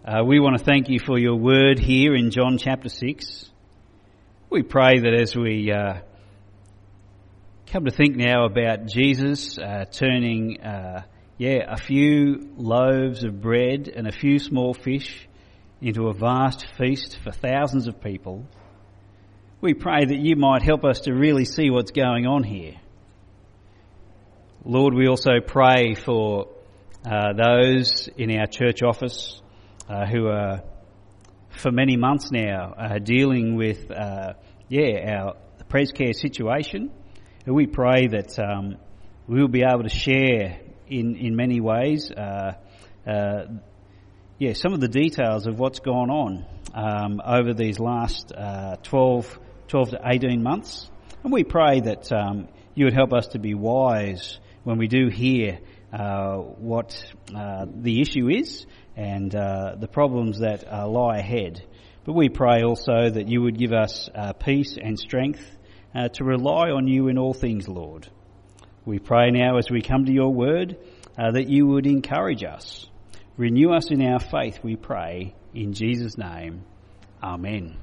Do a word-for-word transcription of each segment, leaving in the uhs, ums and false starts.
Uh, we want to thank you for your word here in John chapter six. We pray that as we uh, come to think now about Jesus uh, turning, uh, yeah, a few loaves of bread and a few small fish into a vast feast for thousands of people, we pray that you might help us to really see what's going on here. Lord, we also pray for uh, those in our church office Uh, who are for many months now uh, dealing with, uh, yeah, our pres care situation. And we pray that um, we will be able to share in, in many ways, uh, uh, yeah, some of the details of what's gone on um, over these last uh, twelve, twelve to eighteen months. And we pray that um, you would help us to be wise when we do hear uh, what uh, the issue is and uh, the problems that uh, lie ahead. But we pray also that you would give us uh, peace and strength uh, to rely on you in all things, Lord. We pray now as we come to your word uh, that you would encourage us. Renew us in our faith, we pray, in Jesus' name. Amen.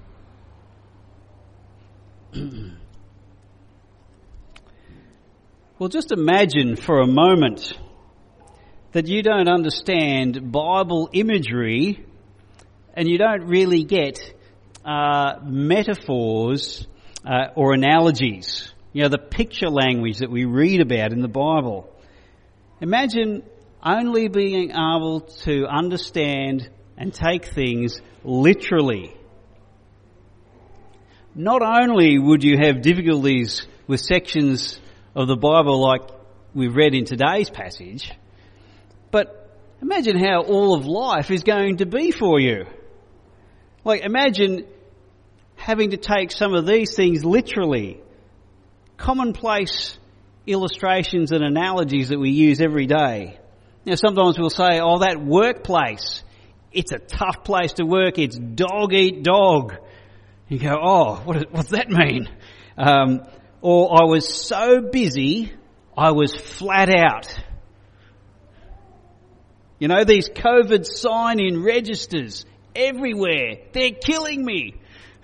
Well, just imagine for a moment that you don't understand Bible imagery and you don't really get uh, metaphors uh, or analogies, you know, the picture language that we read about in the Bible. Imagine only being able to understand and take things literally. Not only would you have difficulties with sections of the Bible like we've read in today's passage, but imagine how all of life is going to be for you. Like, imagine having to take some of these things literally. Commonplace illustrations and analogies that we use every day. Now, sometimes we'll say, oh, that workplace, it's a tough place to work. It's dog eat dog. You go, oh, what, what's that mean? Um, or I was so busy, I was flat out. You know, these COVID sign-in registers everywhere, they're killing me.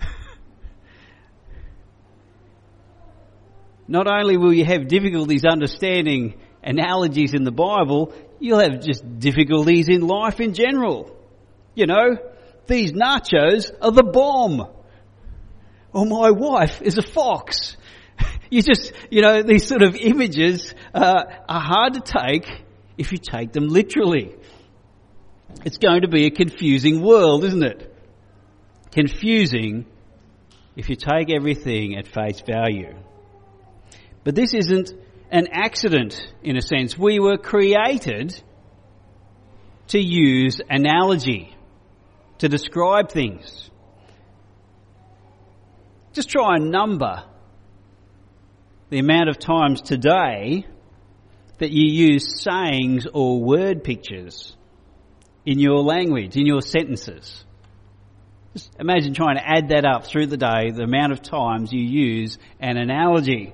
Not only will you have difficulties understanding analogies in the Bible, you'll have just difficulties in life in general. You know, these nachos are the bomb. Or my wife is a fox. You just, you know, these sort of images uh, are hard to take if you take them literally. It's going to be a confusing world, isn't it? Confusing if you take everything at face value. But this isn't an accident, in a sense. We were created to use analogy to describe things. Just try and number the amount of times today that you use sayings or word pictures in your language, in your sentences. Just imagine trying to add that up through the day, the amount of times you use an analogy.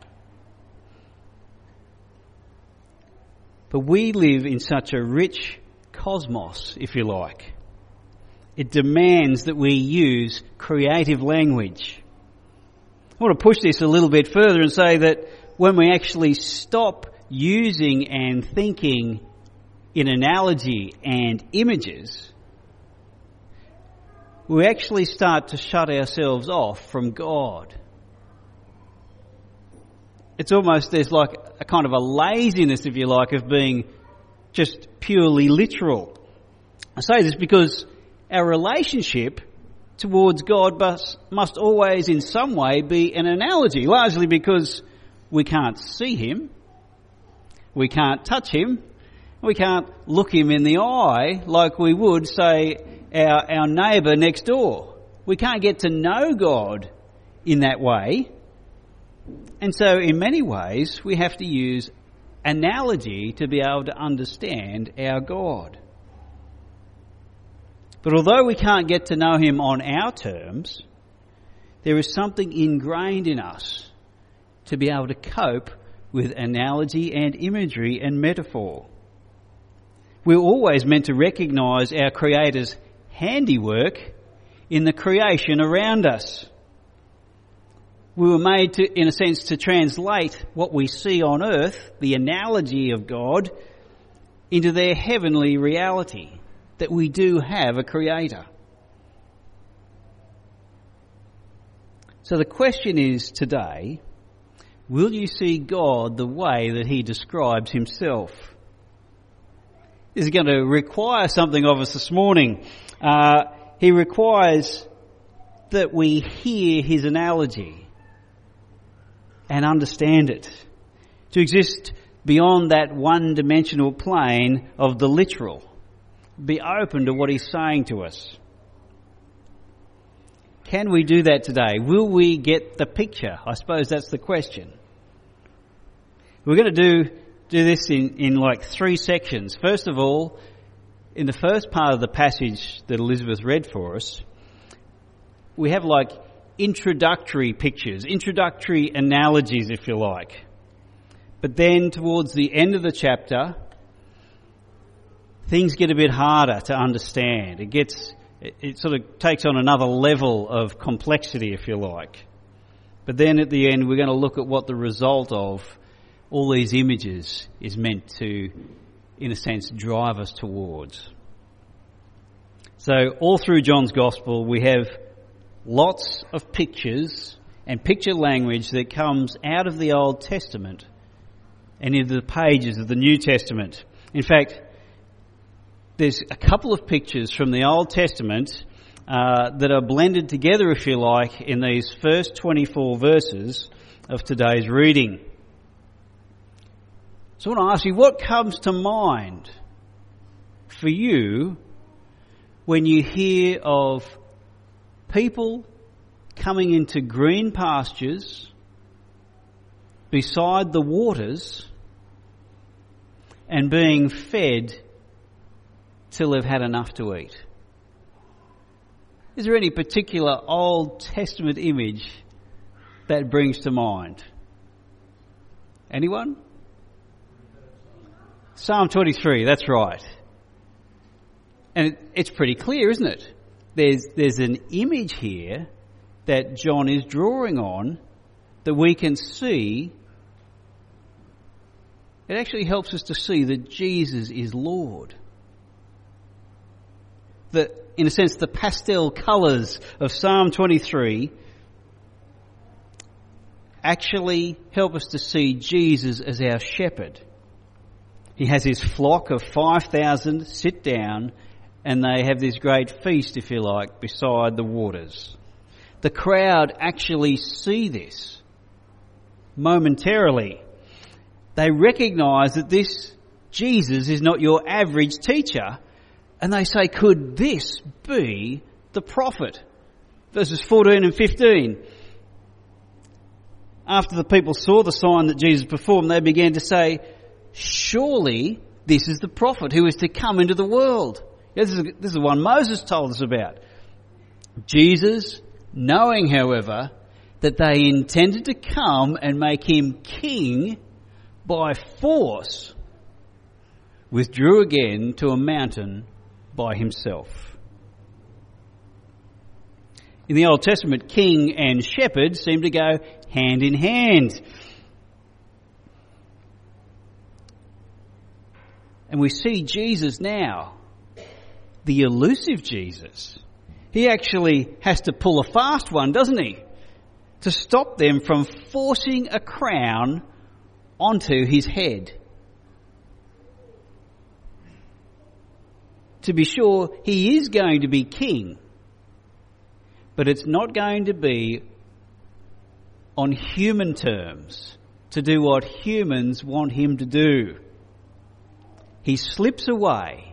But we live in such a rich cosmos, if you like. It demands that we use creative language. I want to push this a little bit further and say that when we actually stop using and thinking in analogy and images, we actually start to shut ourselves off from God. It's almost, there's like a kind of a laziness, if you like, of being just purely literal. I say this because our relationship towards God must, must always in some way be an analogy, largely because we can't see him, we can't touch him, we can't look him in the eye like we would, say, our, our neighbour next door. We can't get to know God in that way. And so in many ways we have to use analogy to be able to understand our God. But although we can't get to know him on our terms, there is something ingrained in us to be able to cope with analogy and imagery and metaphor. We're always meant to recognise our Creator's handiwork in the creation around us. We were made to, in a sense, to translate what we see on earth, the analogy of God, into their heavenly reality, that we do have a Creator. So the question is today, will you see God the way that He describes Himself? This is going to require something of us this morning. Uh, he requires that we hear His analogy and understand it. To exist beyond that one-dimensional plane of the literal. Be open to what He's saying to us. Can we do that today? Will we get the picture? I suppose that's the question. We're going to do do this in, in like three sections. First of all, in the first part of the passage that Elizabeth read for us, we have like introductory pictures, introductory analogies, if you like. But then towards the end of the chapter, things get a bit harder to understand. It gets, it, it sort of takes on another level of complexity, if you like. But then at the end, we're going to look at what the result of all these images is meant to, in a sense, drive us towards. So all through John's Gospel, we have lots of pictures and picture language that comes out of the Old Testament and into the pages of the New Testament. In fact, there's a couple of pictures from the Old Testament uh, that are blended together, if you like, in these first twenty-four verses of today's reading. So I want to ask you, what comes to mind for you when you hear of people coming into green pastures beside the waters and being fed till they've had enough to eat? Is there any particular Old Testament image that brings to mind? Anyone? Psalm twenty-three, that's right. And it, it's pretty clear, isn't it? There's, there's an image here that John is drawing on that we can see. It actually helps us to see that Jesus is Lord. That, in a sense, the pastel colours of Psalm twenty-three actually help us to see Jesus as our shepherd. He has his flock of five thousand sit down and they have this great feast, if you like, beside the waters. The crowd actually see this momentarily. They recognise that this Jesus is not your average teacher, and they say, could this be the prophet? Verses fourteen and fifteen. After the people saw the sign that Jesus performed, they began to say, surely this is the prophet who is to come into the world. This is, this is the one Moses told us about. Jesus, knowing, however, that they intended to come and make him king by force, withdrew again to a mountain by himself. In the Old Testament, king and shepherd seem to go hand in hand. And we see Jesus now, the elusive Jesus. He actually has to pull a fast one, doesn't he? To stop them from forcing a crown onto his head. To be sure, he is going to be king, but it's not going to be on human terms, to do what humans want him to do. He slips away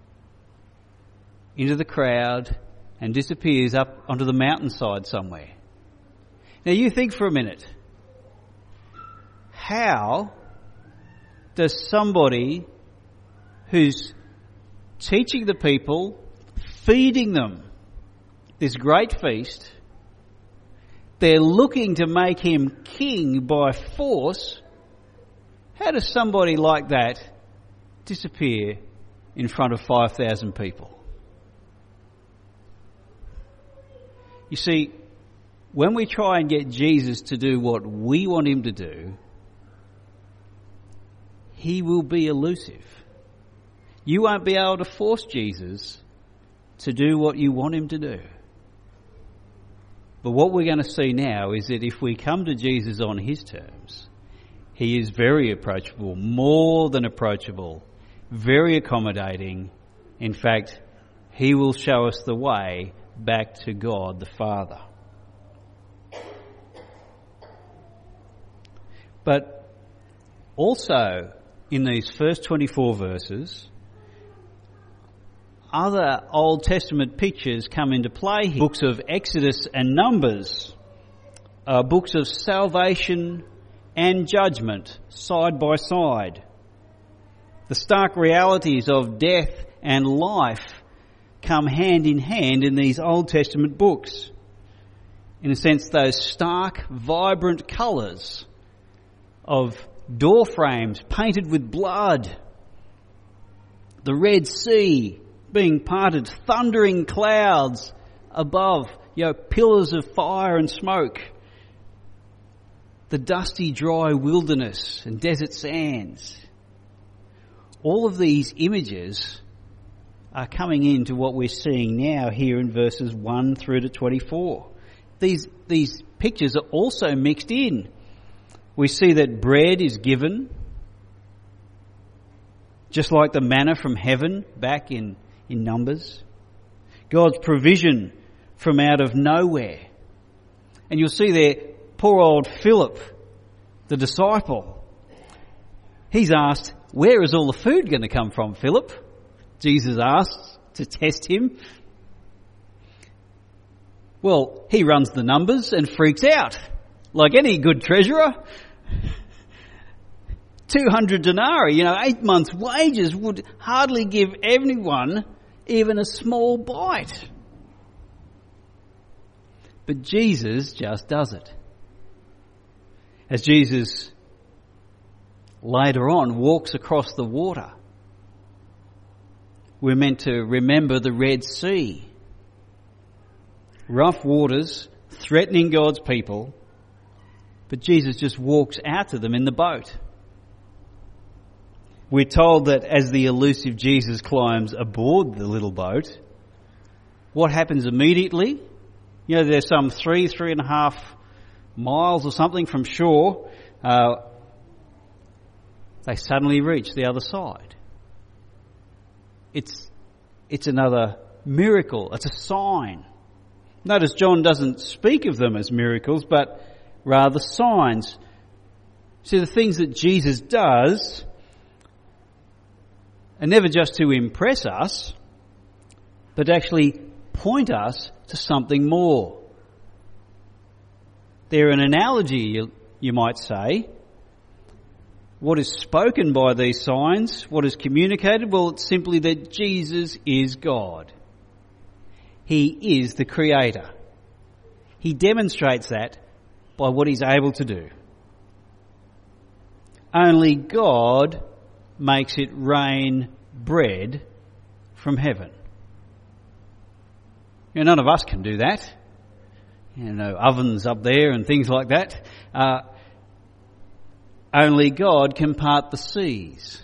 into the crowd and disappears up onto the mountainside somewhere. Now you think for a minute, how does somebody who's teaching the people, feeding them this great feast, they're looking to make him king by force, how does somebody like that disappear in front of five thousand people. You see, when we try and get Jesus to do what we want him to do, he will be elusive. You won't be able to force Jesus to do what you want him to do. But what we're going to see now is that if we come to Jesus on his terms, he is very approachable, more than approachable, very accommodating. In fact, he will show us the way back to God the Father. But also in these first twenty-four verses, other Old Testament pictures come into play here. Books of Exodus and Numbers are books of salvation and judgment side by side. The stark realities of death and life come hand in hand in these Old Testament books. In a sense, those stark, vibrant colours of door frames painted with blood, the Red Sea being parted, thundering clouds above, you know, pillars of fire and smoke, the dusty, dry wilderness and desert sands. All of these images are coming into what we're seeing now here in verses one through to twenty-four. These, these pictures are also mixed in. We see that bread is given, just like the manna from heaven back in, in Numbers. God's provision from out of nowhere. And you'll see there, poor old Philip, the disciple, he's asked, where is all the food going to come from, Philip? Jesus asks to test him. Well, he runs the numbers and freaks out, like any good treasurer. two hundred denarii, you know, eight months' wages would hardly give anyone even a small bite. But Jesus just does it. As Jesus later on walks across the water, we're meant to remember the Red Sea. Rough waters threatening God's people, but Jesus just walks out to them in the boat. We're told that as the elusive Jesus climbs aboard the little boat, what happens immediately? You know, there's some three, three and a half miles or something from shore. Uh, they suddenly reach the other side. It's, it's another miracle. It's a sign. Notice John doesn't speak of them as miracles, but rather signs. See, the things that Jesus does are never just to impress us, but actually point us to something more. They're an analogy, you, you might say. What is spoken by these signs, what is communicated? Well, it's simply that Jesus is God. He is the Creator. He demonstrates that by what he's able to do. Only God makes it rain bread from heaven. You know, none of us can do that. You know, ovens up there and things like that. Uh, only God can part the seas.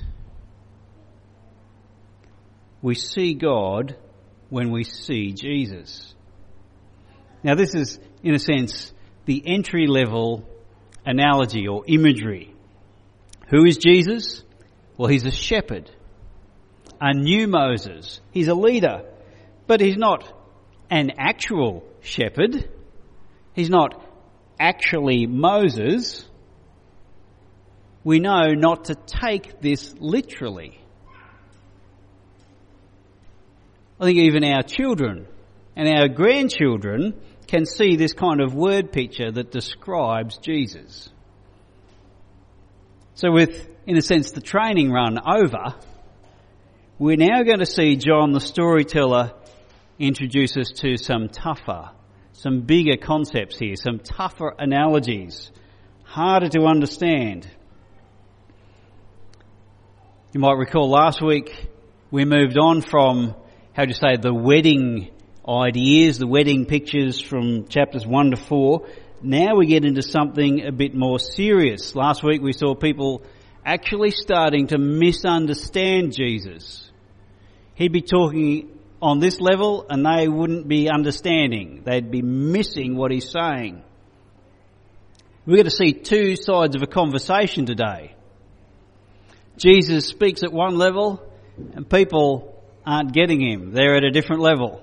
We see God when we see Jesus. Now this is, in a sense, the entry-level analogy or imagery. Who is Jesus? Well, he's a shepherd, a new Moses. He's a leader, but he's not an actual shepherd. He's not actually Moses. We know not to take this literally. I think even our children and our grandchildren can see this kind of word picture that describes Jesus. So with, in a sense, the training run over, we're now going to see John the storyteller introduce us to some tougher, some bigger concepts here, some tougher analogies, harder to understand. You might recall last week We moved on from, how do you say, the wedding ideas, the wedding pictures from chapters one to four. Now we get into something a bit more serious. Last week we saw people actually starting to misunderstand Jesus. He'd be talking on this level and they wouldn't be understanding. They'd be missing what he's saying. We're going to see two sides of a conversation today. Jesus speaks at one level and people aren't getting him. They're at a different level.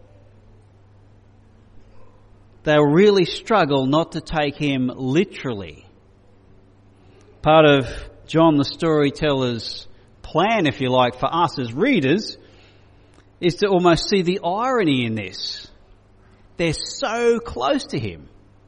They'll really struggle not to take him literally. Part of John the storyteller's plan, if you like, for us as readers is to almost see the irony in this. They're so close to him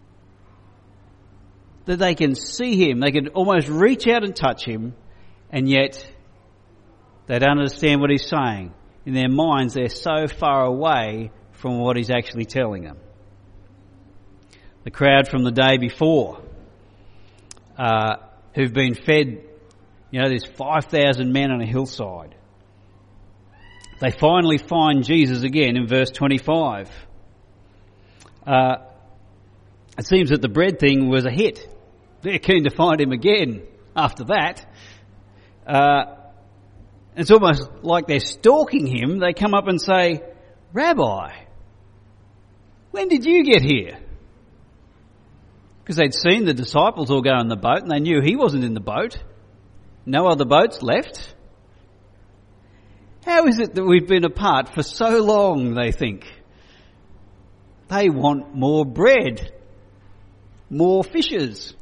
that they can see him, they can almost reach out and touch him, and yet they don't understand what he's saying. In their minds, they're so far away from what he's actually telling them. The crowd from the day before, uh, who've been fed, you know, there's five thousand men on a hillside. They finally find Jesus again in verse twenty-five. Uh, it seems that the bread thing was a hit. They're keen to find him again after that. Uh, it's almost like they're stalking him. They come up and say, "Rabbi, when did you get here?" Because they'd seen the disciples all go in the boat and they knew he wasn't in the boat. No other boats left. How is it that we've been apart for so long, they think? They want more bread, more fishes.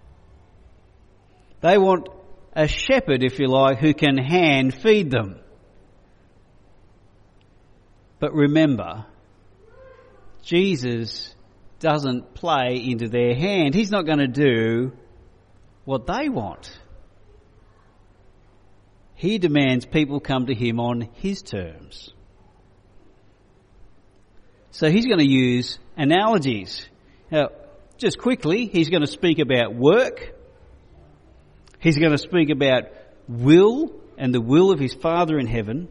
They want a shepherd, if you like, who can hand feed them. But remember, Jesus doesn't play into their hand. He's not going to do what they want. He demands people come to him on his terms. So he's going to use analogies. Now, just quickly, he's going to speak about work. He's going to speak about will and the will of his Father in heaven.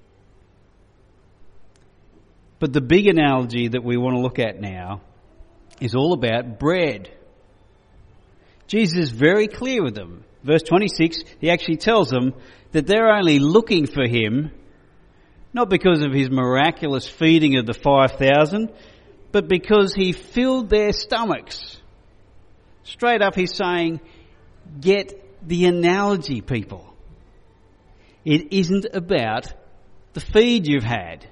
But the big analogy that we want to look at now is all about bread. Jesus is very clear with them. Verse twenty-six, he actually tells them that they're only looking for him not because of his miraculous feeding of the five thousand, but because he filled their stomachs. Straight up he's saying, get the analogy, people. It isn't about the feed you've had.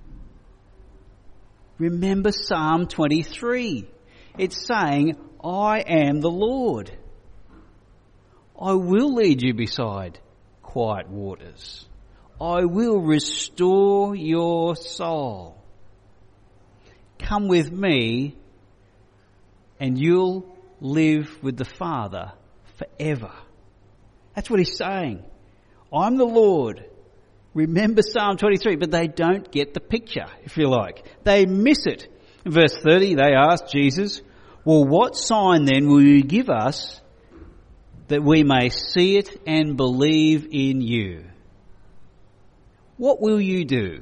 Remember Psalm twenty-three. It's saying, I am the Lord. I will lead you beside quiet waters. I will restore your soul. Come with me and you'll live with the Father forever. That's what he's saying. I'm the Lord. Remember Psalm twenty-three, but they don't get the picture, if you like. They miss it. In verse thirty, they ask Jesus, well, what sign then will you give us that we may see it and believe in you? What will you do?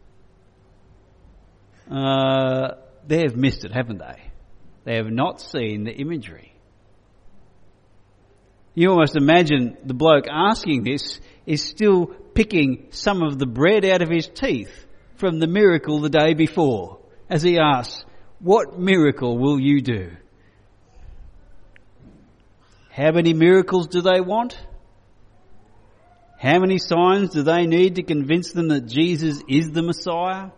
Uh, they have missed it, haven't they? They have not seen the imagery. You almost imagine the bloke asking this is still picking some of the bread out of his teeth from the miracle the day before as he asks, what miracle will you do? How many miracles do they want? How many signs do they need to convince them that Jesus is the Messiah?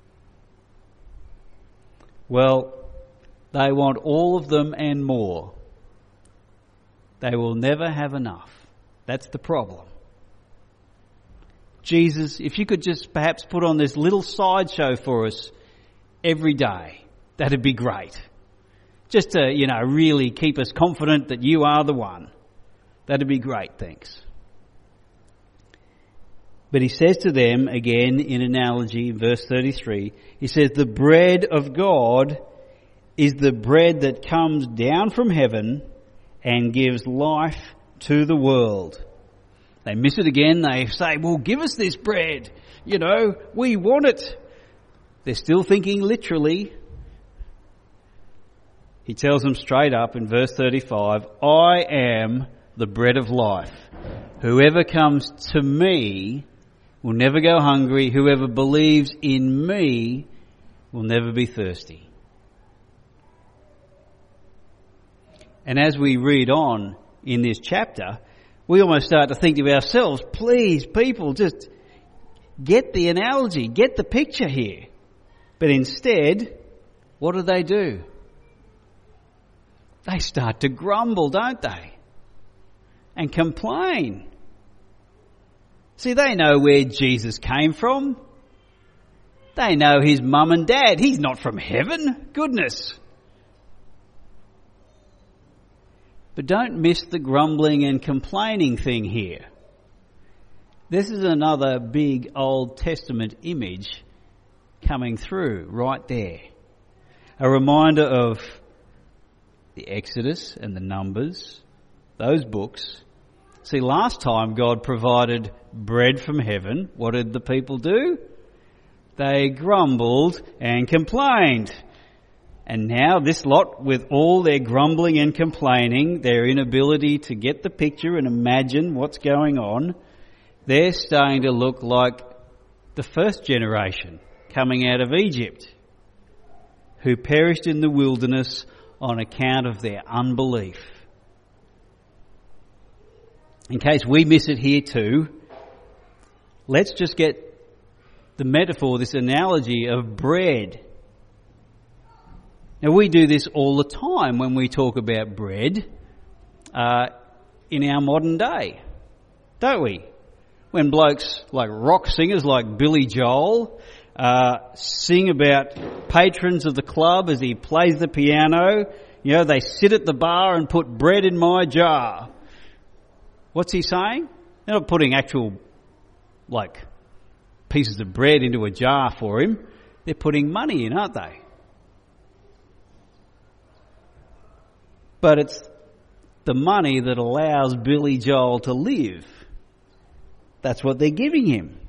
Well, they want all of them and more. They will never have enough. That's the problem. Jesus, if you could just perhaps put on this little sideshow for us every day, that'd be great. Just to, you know, really keep us confident that you are the one. That'd be great, thanks. But he says to them, again in analogy, verse thirty-three, he says, the bread of God is the bread that comes down from heaven and gives life to the world. They miss it again. They say, well, give us this bread. You know, we want it. They're still thinking literally. He tells them straight up in verse thirty-five, I am the bread of life. Whoever comes to me will never go hungry. Whoever believes in me will never be thirsty. And as we read on in this chapter, we almost start to think to ourselves, please, people, just get the analogy, get the picture here. But instead, what do they do? They start to grumble, don't they? And complain. See, they know where Jesus came from. They know his mum and dad. He's not from heaven. Goodness. But don't miss the grumbling and complaining thing here. This is another big Old Testament image coming through right there. A reminder of the Exodus and the Numbers, those books. See, last time God provided bread from heaven. What did the people do? They grumbled and complained. And now this lot, with all their grumbling and complaining, their inability to get the picture and imagine what's going on, they're starting to look like the first generation coming out of Egypt, who perished in the wilderness on account of their unbelief. In case we miss it here too, let's just get the metaphor, this analogy of bread. Now, we do this all the time when we talk about bread uh, in our modern day, don't we? When blokes like rock singers like Billy Joel uh, sing about patrons of the club as he plays the piano, you know, they sit at the bar and put bread in my jar. What's he saying? They're not putting actual, like, pieces of bread into a jar for him. They're putting money in, aren't they? But it's the money that allows Billy Joel to live. That's what they're giving him.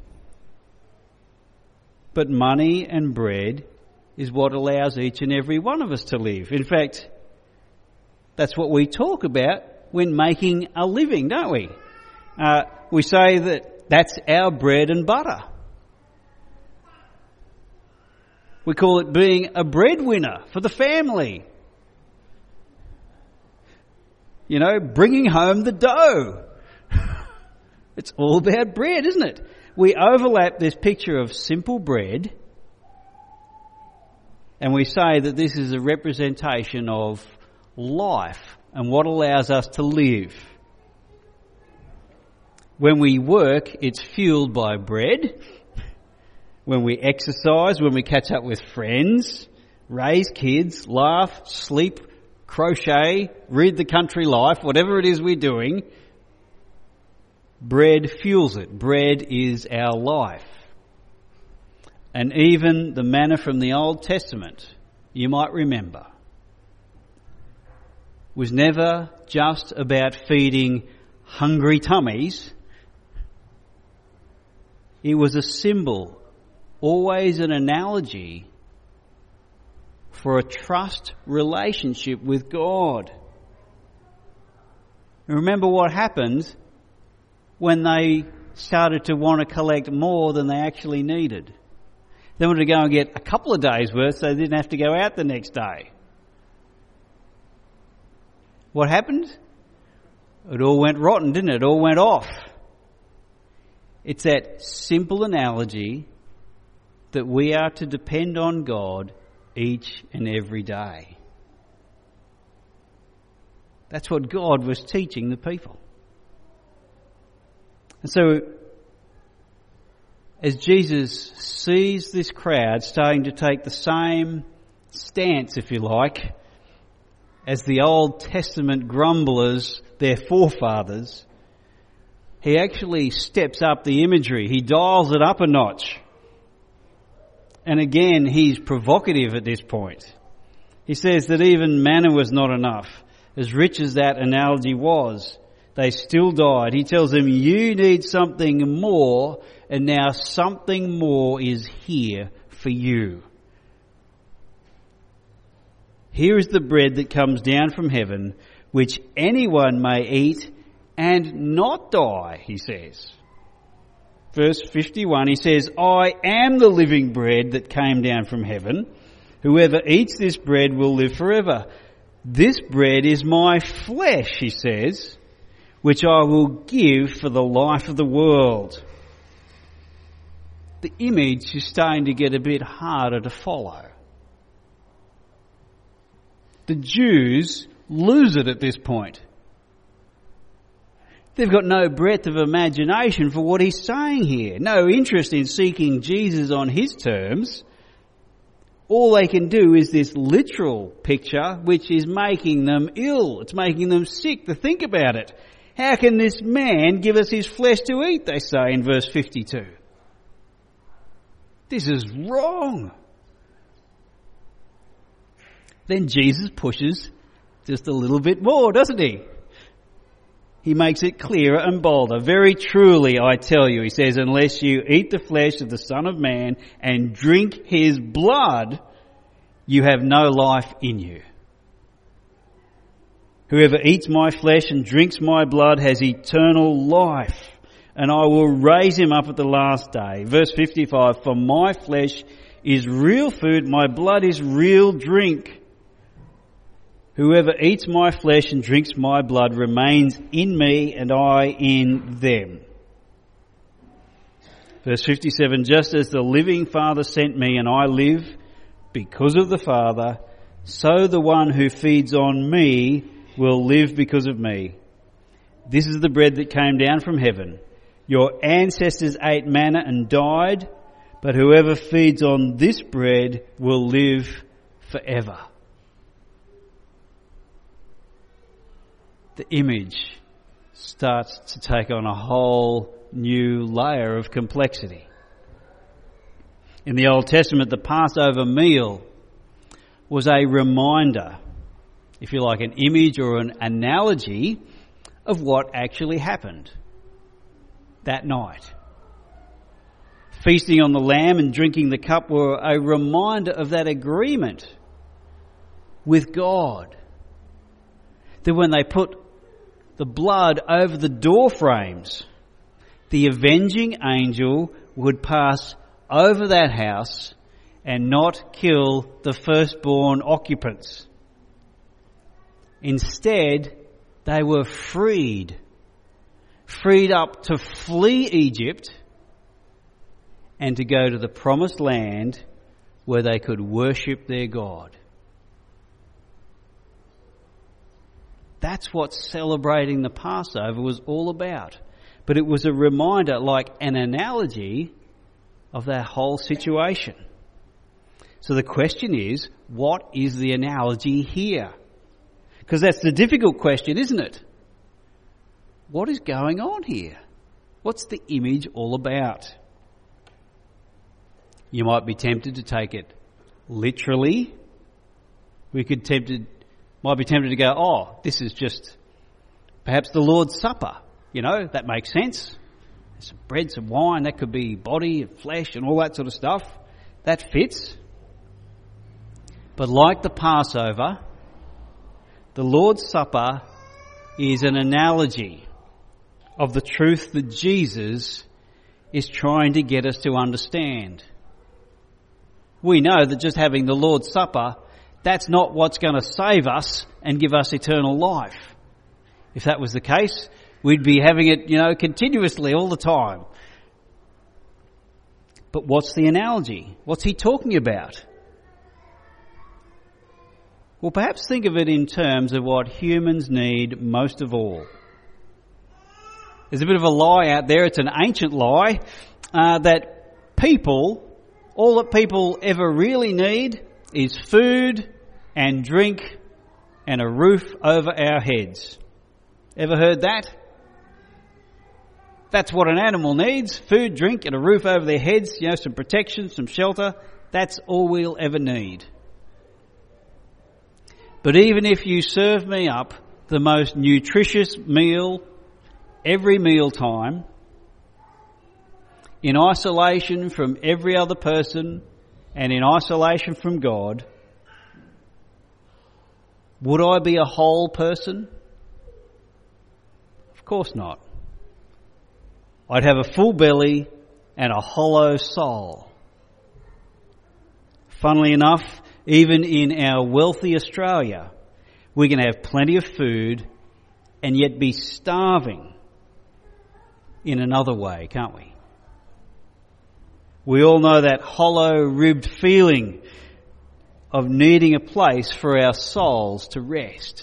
But money and bread is what allows each and every one of us to live. In fact, that's what we talk about when making a living, don't we? Uh, we say that that's our bread and butter. We call it being a breadwinner for the family. You know, bringing home the dough. It's all about bread, isn't it? We overlap this picture of simple bread and we say that this is a representation of life and what allows us to live. When we work, it's fueled by bread. When we exercise, when we catch up with friends, raise kids, laugh, sleep, crochet, read the country life, whatever it is we're doing, bread fuels it. Bread is our life. And even the manna from the Old Testament, you might remember, was never just about feeding hungry tummies. It was a symbol, always an analogy for a trust relationship with God. And remember what happened when they started to want to collect more than they actually needed. They wanted to go and get a couple of days' worth so they didn't have to go out the next day. What happened? It all went rotten, didn't it? It all went off. It's that simple analogy that we are to depend on God each and every day. That's what God was teaching the people. And so, as Jesus sees this crowd starting to take the same stance, if you like, as the Old Testament grumblers, their forefathers, he actually steps up the imagery. He dials it up a notch. And again, he's provocative at this point. He says that even manna was not enough. As rich as that analogy was, they still died. He tells them, you need something more, and now something more is here for you. Here is the bread that comes down from heaven, which anyone may eat and not die, he says. Verse fifty-one, he says, I am the living bread that came down from heaven. Whoever eats this bread will live forever. This bread is my flesh, he says, which I will give for the life of the world. The image is starting to get a bit harder to follow. The Jews lose it at this point. They've got no breadth of imagination for what he's saying here. No interest in seeking Jesus on his terms. All they can do is this literal picture, which is making them ill. It's making them sick to think about it. How can this man give us his flesh to eat, they say in verse fifty-two. This is wrong. Then Jesus pushes just a little bit more, doesn't he? He makes it clearer and bolder. Very truly, I tell you, he says, unless you eat the flesh of the Son of Man and drink his blood, you have no life in you. Whoever eats my flesh and drinks my blood has eternal life, and I will raise him up at the last day. Verse fifty-five, for my flesh is real food, my blood is real drink. Whoever eats my flesh and drinks my blood remains in me and I in them. Verse fifty-seven, just as the living Father sent me and I live because of the Father, so the one who feeds on me will live because of me. This is the bread that came down from heaven. Your ancestors ate manna and died, but whoever feeds on this bread will live forever. The image starts to take on a whole new layer of complexity. In the Old Testament, the Passover meal was a reminder, if you like, an image or an analogy of what actually happened that night. Feasting on the lamb and drinking the cup were a reminder of that agreement with God. That when they put the blood over the door frames, the avenging angel would pass over that house and not kill the firstborn occupants. Instead, they were freed, freed up to flee Egypt and to go to the promised land where they could worship their God. That's what celebrating the Passover was all about. But it was a reminder, like an analogy, of that whole situation. So the question is, what is the analogy here? Because that's the difficult question, isn't it? What is going on here? What's the image all about? You might be tempted to take it literally. We could tempted, might be tempted to go, oh, this is just perhaps the Lord's Supper. You know, that makes sense. Some bread, some wine, that could be body and flesh and all that sort of stuff. That fits. But like the Passover, the Lord's Supper is an analogy of the truth that Jesus is trying to get us to understand. We know that just having the Lord's Supper, that's not what's going to save us and give us eternal life. If that was the case, we'd be having it, you know, continuously all the time. But what's the analogy? What's he talking about? Well, perhaps think of it in terms of what humans need most of all. There's a bit of a lie out there, it's an ancient lie, uh, that people, all that people ever really need is food and drink and a roof over our heads. Ever heard that? That's what an animal needs, food, drink and a roof over their heads, you know, some protection, some shelter. That's all we'll ever need. But even if you serve me up the most nutritious meal every mealtime, in isolation from every other person and in isolation from God, would I be a whole person? Of course not. I'd have a full belly and a hollow soul. Funnily enough, even in our wealthy Australia, we can have plenty of food and yet be starving in another way, can't we? We all know that hollow-ribbed feeling of needing a place for our souls to rest.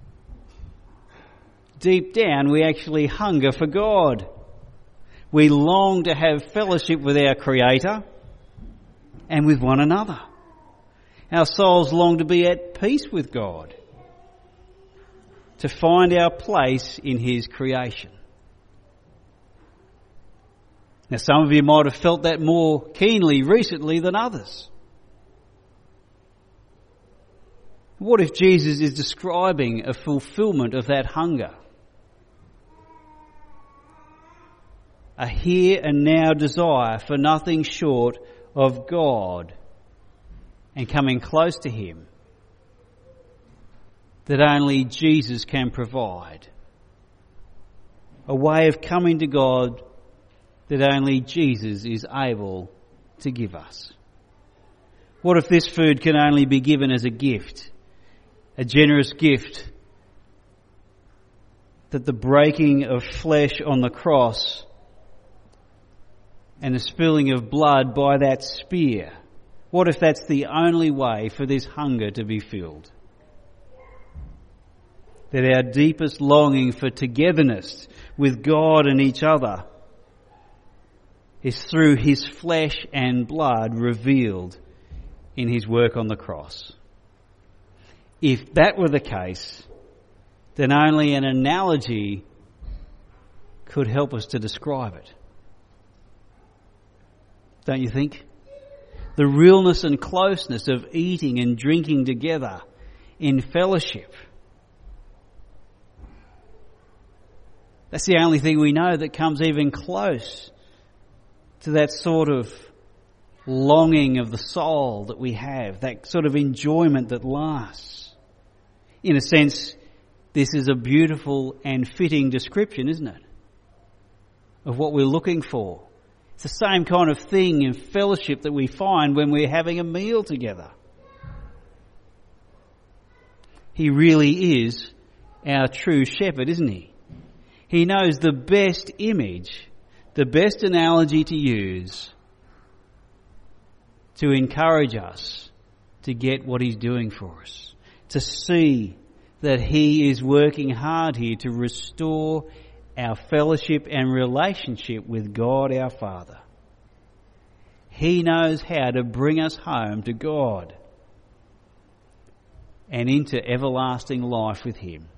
Deep down, we actually hunger for God. We long to have fellowship with our Creator and with one another. Our souls long to be at peace with God, to find our place in His creation. Now, some of you might have felt that more keenly recently than others. What if Jesus is describing a fulfillment of that hunger? A here and now desire for nothing short of God and coming close to Him that only Jesus can provide. A way of coming to God that only Jesus is able to give us. What if this food can only be given as a gift, a generous gift, that the breaking of flesh on the cross and the spilling of blood by that spear, what if that's the only way for this hunger to be filled? That our deepest longing for togetherness with God and each other is through His flesh and blood revealed in His work on the cross. If that were the case, then only an analogy could help us to describe it. Don't you think? The realness and closeness of eating and drinking together in fellowship. That's the only thing we know that comes even close to that sort of longing of the soul that we have, that sort of enjoyment that lasts. In a sense, this is a beautiful and fitting description, isn't it, of what we're looking for. It's the same kind of thing in fellowship that we find when we're having a meal together. He really is our true shepherd, isn't He? He knows the best image, the best analogy to use to encourage us to get what He's doing for us, to see that He is working hard here to restore our fellowship and relationship with God our Father. He knows how to bring us home to God and into everlasting life with Him.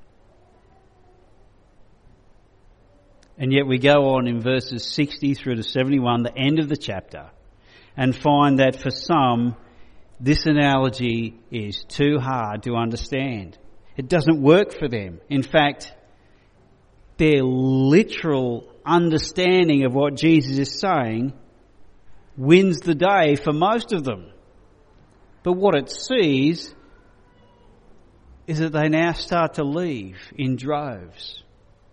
And yet we go on in verses sixty through to seventy-one, the end of the chapter, and find that for some, this analogy is too hard to understand. It doesn't work for them. In fact, their literal understanding of what Jesus is saying wins the day for most of them. But what it sees is that they now start to leave in droves.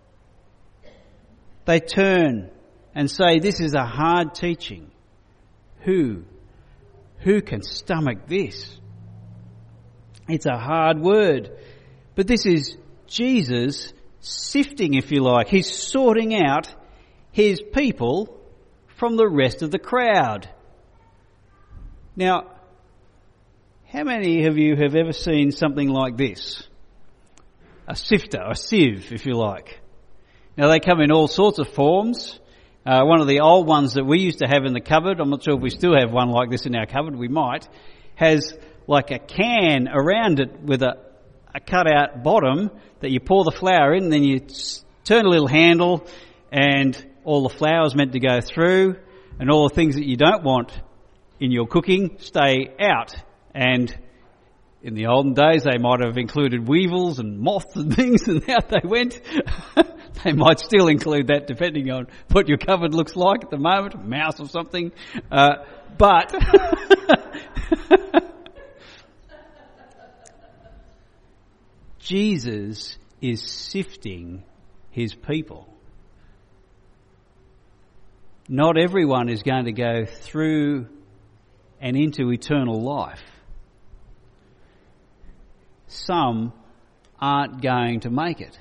They turn and say, this is a hard teaching. Who? Who can stomach this? It's a hard word. But this is Jesus sifting, if you like. He's sorting out His people from the rest of the crowd. Now, how many of you have ever seen something like this? A sifter, a sieve, if you like. Now, they come in all sorts of forms. Uh, one of the old ones that we used to have in the cupboard, I'm not sure if we still have one like this in our cupboard, we might, has like a can around it with a, a cut-out bottom that you pour the flour in, and then you turn a little handle and all the flour's meant to go through, and all the things that you don't want in your cooking stay out. And in the olden days, they might have included weevils and moths and things, and out they went They might still include that depending on what your cupboard looks like at the moment, a mouse or something. Uh, but Jesus is sifting his people. Not everyone is going to go through and into eternal life. Some aren't going to make it.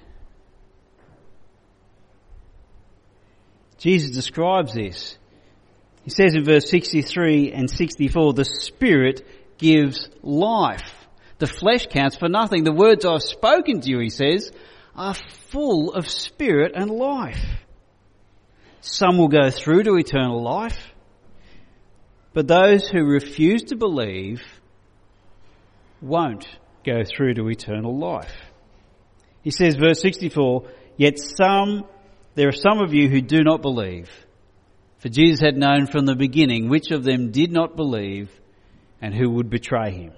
Jesus describes this. He says in verse sixty-three and sixty-four, the Spirit gives life. The flesh counts for nothing. The words I've spoken to you, he says, are full of spirit and life. Some will go through to eternal life, but those who refuse to believe won't go through to eternal life. He says, verse sixty-four, yet some, there are some of you who do not believe. For Jesus had known from the beginning which of them did not believe and who would betray him.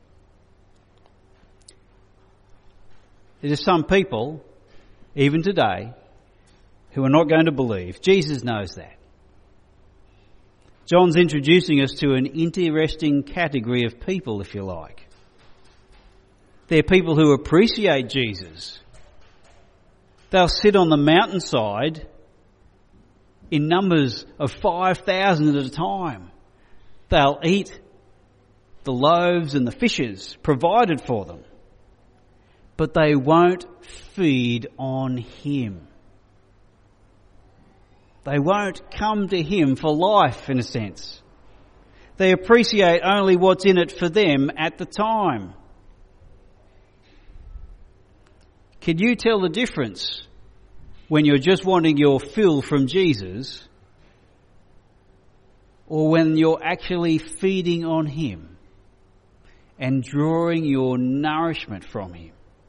There are some people, even today, who are not going to believe. Jesus knows that. John's introducing us to an interesting category of people, if you like. They're people who appreciate Jesus. They'll sit on the mountainside in numbers of five thousand at a time. They'll eat the loaves and the fishes provided for them. But they won't feed on him. They won't come to him for life, in a sense. They appreciate only what's in it for them at the time. Can you tell the difference when you're just wanting your fill from Jesus or when you're actually feeding on him and drawing your nourishment from him?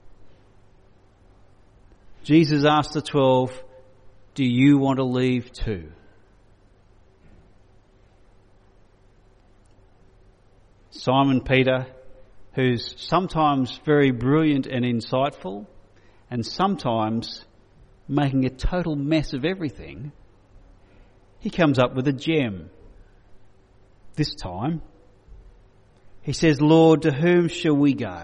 Jesus asked the twelve, do you want to leave too? Simon Peter, who's sometimes very brilliant and insightful, and sometimes making a total mess of everything, he comes up with a gem. This time, he says, Lord, to whom shall we go?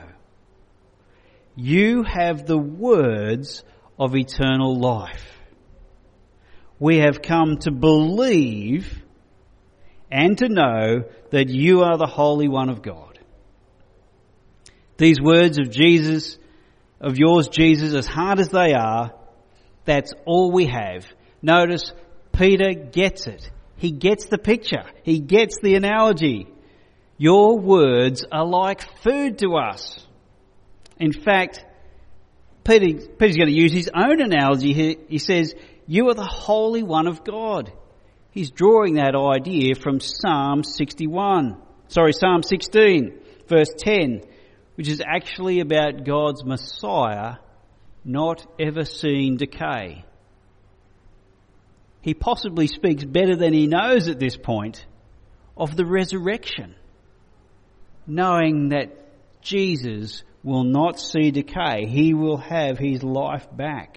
You have the words of eternal life. We have come to believe and to know that you are the Holy One of God. These words of Jesus, of yours, Jesus, as hard as they are, that's all we have. Notice, Peter gets it. He gets the picture. He gets the analogy. Your words are like food to us. In fact, Peter, Peter's going to use his own analogy here. He says, you are the Holy One of God. He's drawing that idea from Psalm sixty-one. Sorry, Psalm sixteen, verse ten, which is actually about God's Messiah not ever seeing decay. He possibly speaks better than he knows at this point of the resurrection, knowing that Jesus will not see decay. He will have his life back.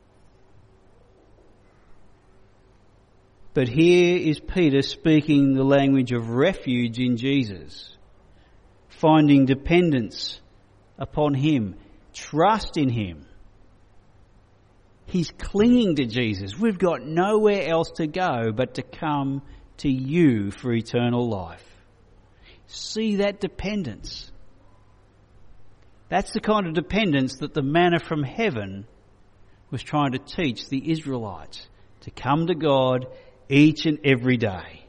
But here is Peter speaking the language of refuge in Jesus, finding dependence upon him, trust in him. He's clinging to Jesus. We've got nowhere else to go but to come to you for eternal life. See that dependence. That's the kind of dependence that the manna from heaven was trying to teach the Israelites, to come to God each and every day.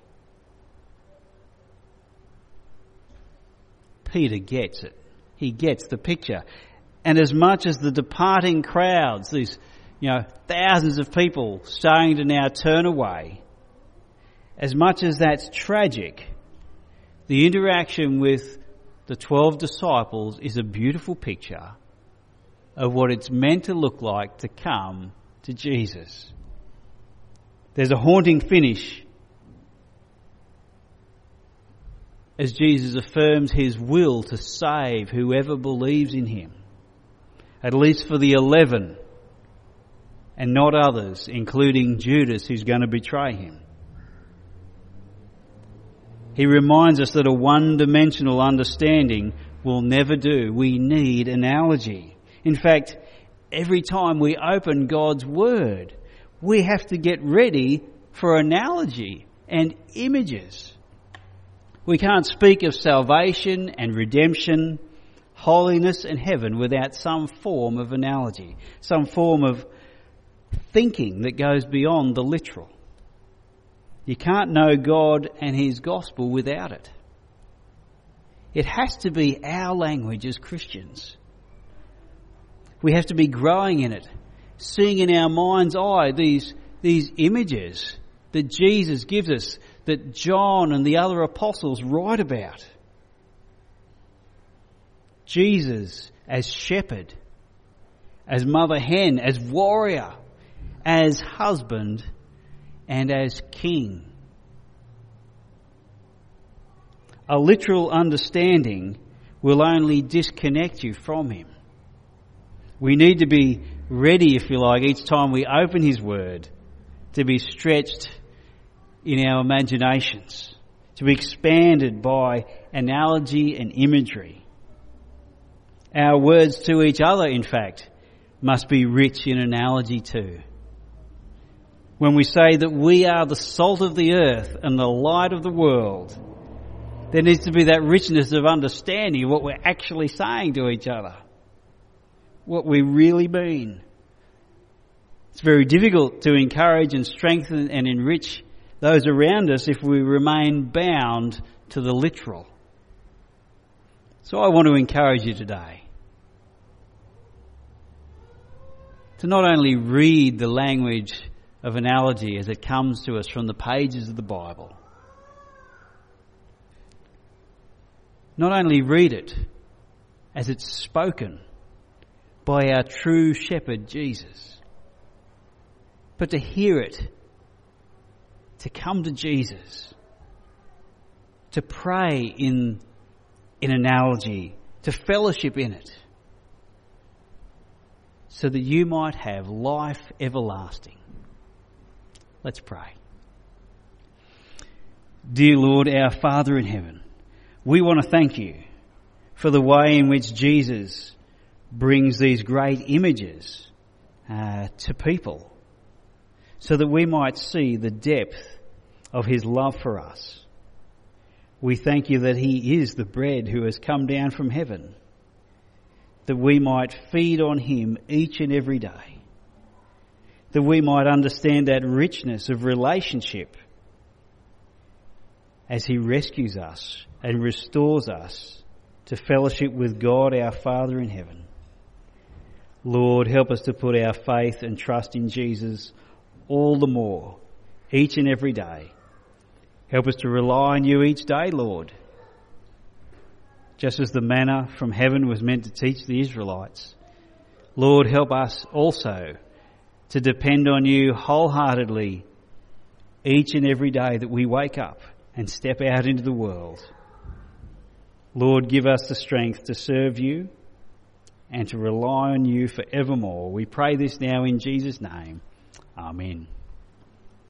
Peter gets it. He gets the picture. And as much as the departing crowds, these, you know, thousands of people starting to now turn away, as much as that's tragic, the interaction with the twelve disciples is a beautiful picture of what it's meant to look like to come to Jesus. There's a haunting finish as Jesus affirms his will to save whoever believes in him. At least for the eleven, and not others, including Judas, who's going to betray him. He reminds us that a one-dimensional understanding will never do. We need analogy. In fact, every time we open God's Word, we have to get ready for analogy and images. We can't speak of salvation and redemption, holiness and heaven without some form of analogy, some form of thinking that goes beyond the literal. You can't know God and His gospel without it. It has to be our language as Christians. We have to be growing in it, seeing in our mind's eye these, these images that Jesus gives us, that John and the other apostles write about. Jesus as shepherd, as mother hen, as warrior, as husband, and as king. A literal understanding will only disconnect you from Him. We need to be ready, if you like, each time we open His Word, to be stretched in our imaginations, to be expanded by analogy and imagery. Our words to each other, in fact, must be rich in analogy too. When we say that we are the salt of the earth and the light of the world, there needs to be that richness of understanding of what we're actually saying to each other, what we really mean. It's very difficult to encourage and strengthen and enrich those around us if we remain bound to the literal. So I want to encourage you today to not only read the language of analogy as it comes to us from the pages of the Bible, not only read it as it's spoken by our true shepherd Jesus, but to hear it, to come to Jesus, to pray in, in analogy, to fellowship in it, so that you might have life everlasting. Let's pray. Dear Lord, our Father in heaven, we want to thank you for the way in which Jesus brings these great images uh, to people, so that we might see the depth of His love for us. We thank you that He is the bread who has come down from heaven, that we might feed on Him each and every day, that we might understand that richness of relationship as He rescues us and restores us to fellowship with God our Father in heaven. Lord, help us to put our faith and trust in Jesus all the more, each and every day. Help us to rely on you each day, Lord. Just as the manna from heaven was meant to teach the Israelites, Lord, help us also to depend on you wholeheartedly each and every day that we wake up and step out into the world. Lord, give us the strength to serve you and to rely on you forevermore. We pray this now in Jesus' name. Amen.